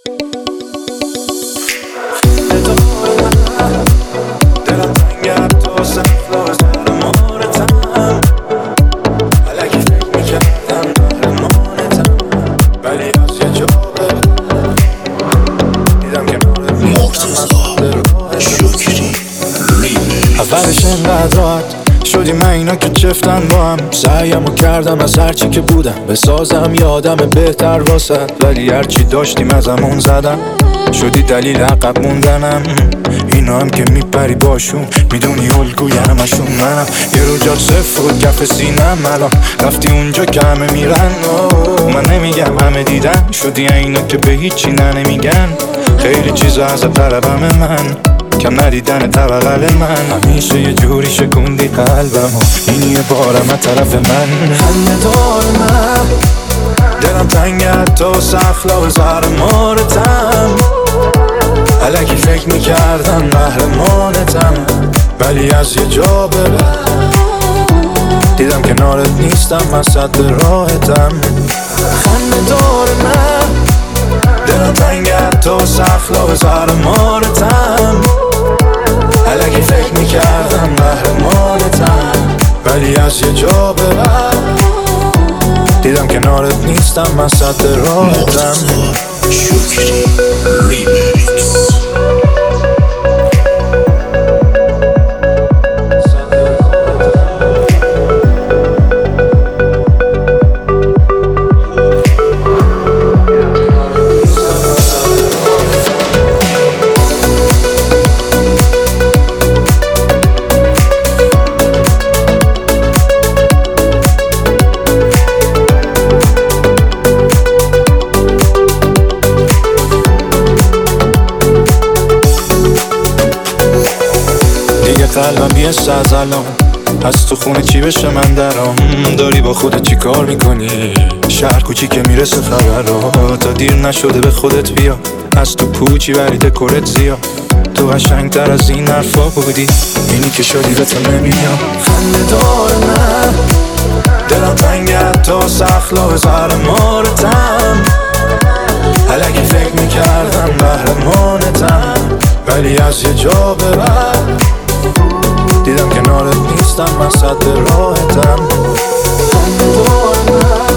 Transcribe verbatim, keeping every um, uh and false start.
دلم تنگه تو سفلا زر مارتم علکی فکر میکردم قهرمانتم ولی از یه جا به دیدم کنارت نیستم شکری اولش انقدر راحت شدی من اینا که چفتن با هم سعیمو کردم از هرچی که بودم بسازم یادم بهتر واسد ولی هرچی داشتیم ازمون زدم شدی دلیل عقب موندنم اینا هم که میپری باشون میدونی الگوی همشون منم یه رو جات صفر بود کف سینم الان رفتی اونجا که همه میرن من نمیگم همه دیدن شدی اینا که به هیچی نه نمیگن خیلی چیزا از طلبم من کم ندیدن طبقل من همیشه یه جوری شکوندی قلبم و این یه بارم از طرف من خنده دار من دلم تنگه تو سخلا زر مارتم علکی فکر میکردم قهرمانتم ولی از یه جا به بعد دیدم کنارت نیستم من صد راحتم خنده دار من دلم تنگه تو سخلا زر مارتم علکی فکر میکردم قهرمانتم ولی از یه جا به بعد دیدم کنارت نیستم من صد راحتم شکری ریمیکس قلبم بیست از الان از تو خونه چی بشه من درام داری با خودت چی کار میکنی شهر کوچی که میرسه خبر را تا دیر نشده به خودت بیا از تو پوچی ولی دکورت زیاد تو قشنگتر از این حرفا بودی اینی که شدی به تو نمیام خنده دار من دلم تنگه تو سخلا زر مارتم علکی فکر میکردم قهرمانتم ولی از یه جا به بعد دیدم کنارت نیستم من صد راحتم خنده دار من